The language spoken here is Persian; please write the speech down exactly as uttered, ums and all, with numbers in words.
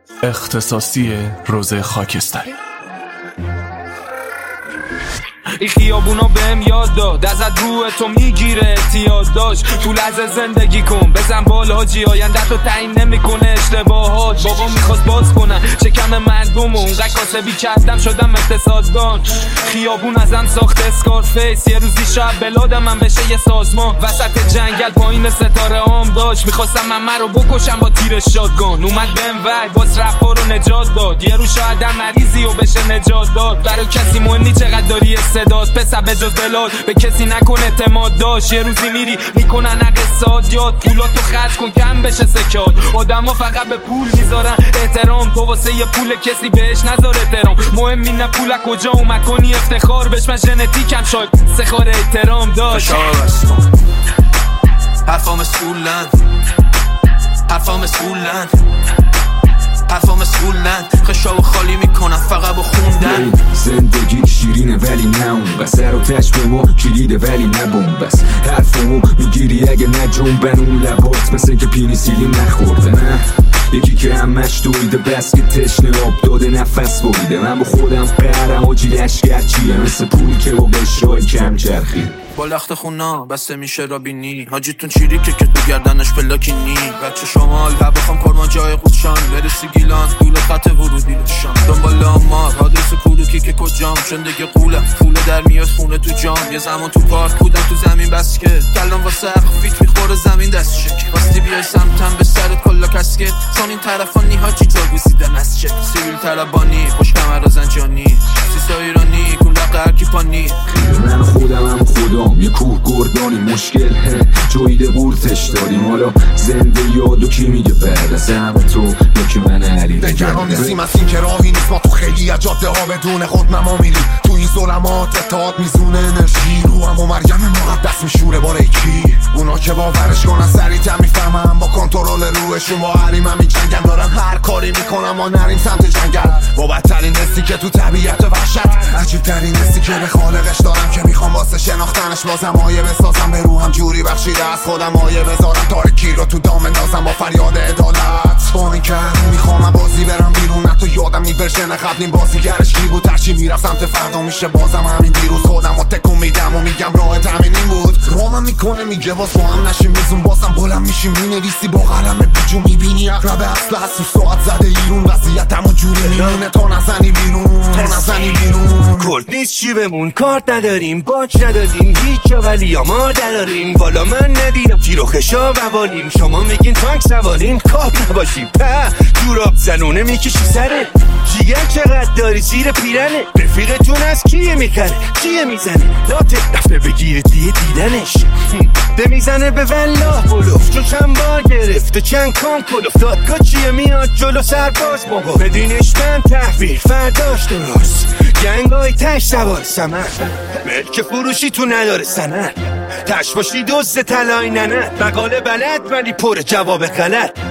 اختصاصی روز خاکستری. این خیابونا بهم یاد داد ازت روح تو میگیره احتیاط داشت تو لحظه زندگی کن بزن بالا حاجی آینده تو تعیین نمیکنه اشتباهات بابا میخواست باز کنن شکم مردم و اونقدر کاسبی کردم شدم اقتصاددان خیابون ازم ساخت اسکارفیس یه روزی شب بلادم من بشه یه سازمان وسط جنگل پایین ستاره عام داشت میخواستم من رو بکشم با تیر شاتگان اومد بهم وای باز رپا رو نجات داد یه رو شاید مریضی و بشه نجات داد برای کسی مهمی چقدر داری استعداد پسر به جز بلاد به کسی نکن اعتماد داشت یه روزی میری میکنن اقتصاد یاد پولاتو خرج کن کم بشه سکات آدم ها فقط به پول میذارن احترام تو واسه یه پول کسی بهش نذار احترام مهم اینه پول کجا اومد کنی افتخار بهش من ژنتیکم شاید سخار احترام داشت حرفا مسئولن حرفا مسئولن حرفا مسئولن خشاو خالی میکنن فقط با خوندن زندگی شیرینه ولی نه اون بس سر و تش به ما کلیده ولی نه بوم بس حرفمو میگیری اگه نه جنبن اون لبات مثل که پینیسیلین نخورده نه یکی که همش دویده بس که تشنه آب داده نفس بریده من با خودم قهرم و جیلش گرچیه مثل پولی که با بشرای کم چرخی با لخت خونا بسته میشه رابینی حاجیتون چیریکه که تو گردنش پلاکی نی بچه شمال و بخوام کرمان جای خودشان برسی گیلان دول خط ورودی لشان دنبال آمار حادث کوروکی که کجام زندگی قوله پول در میاد خونه تو جام یه زمان تو پارک بودم تو زمین بس که کلام واسه فیت میخوره زمین دست شک واستی بیای سمتم به سرت کلا کسکت سان این طرفانی حاجی جاگوزیده مسجد سیویل طلبانی خوش کمر زنجانی سیسا ایرانی کل قرکی پانی من خودم هم خودم یه کوه گردانی مشکل جایده بورتش داریم حالا زنده یادو کی میگه بعد از همه تو یا که من علی نگران نیستیم از این که راهی نیست ما تو خیلی از جاده ها بدون خود نما میریم تو این ظلمات اتحاد میزونه انرژی رو هم و مریم مقدس میشوره باره کی اونا که باورش کنن سریعتر میفهمم با کنترل روحشون با حریم هم میجنگم دارم هر کاری میکنم ما نریم سمت جنگل با بدترین حسی که تو طبیعت وحشت عجیب ترین حسی که به خالقش دارم که میخوام واسه شناختنش بازم آیه بسازم به روحم جوری بخشیده از خودم آیه بذارم تاریکی رو تو دام اندازم با فریاد عدالت با این که میخوام بازی برم بیرون حتی یادم این ورژن قبلین بازیگرش کی بود هرچی میرم سمت فردا میشه بازم همین دیروز خودم رو تکون میدم و میگم راه تامین این بود رامم میکنه میگه باز با هم نشیم میزون بازم بلند میشیم مینویسی با قلم بیجو میبینی اقرب اصل هست و ساعت زده ایرون وضعیت همو جوری میمونه تا نزنی بیرون تا نزنی بیرون کرد نیست چی بمون کارت نداریم باج ندادیم هیچ جا ولی ما داریم والا من ندیدم تیر و خشا بوالیم شما میگین تانک سوالین کار نباشیم په دوراب زنونه میکشی سره جیگر چقدر داری زیر پیرنه رفیقتون از کیه میکنه کیه میزنه لاته دفعه بگیره دیه دیدنش ده میزنه به والله بلوف چون چند بار گرفت و چند کام کلوف دادگاه چیه میاد جلو سرباز بابا بدینش من تحویل فرداش درست گنگای تش سوار سمن ملک فروشی تو نداره سند تش باشی دوست تلای ننه مقاله بلد ولی پر جواب غلط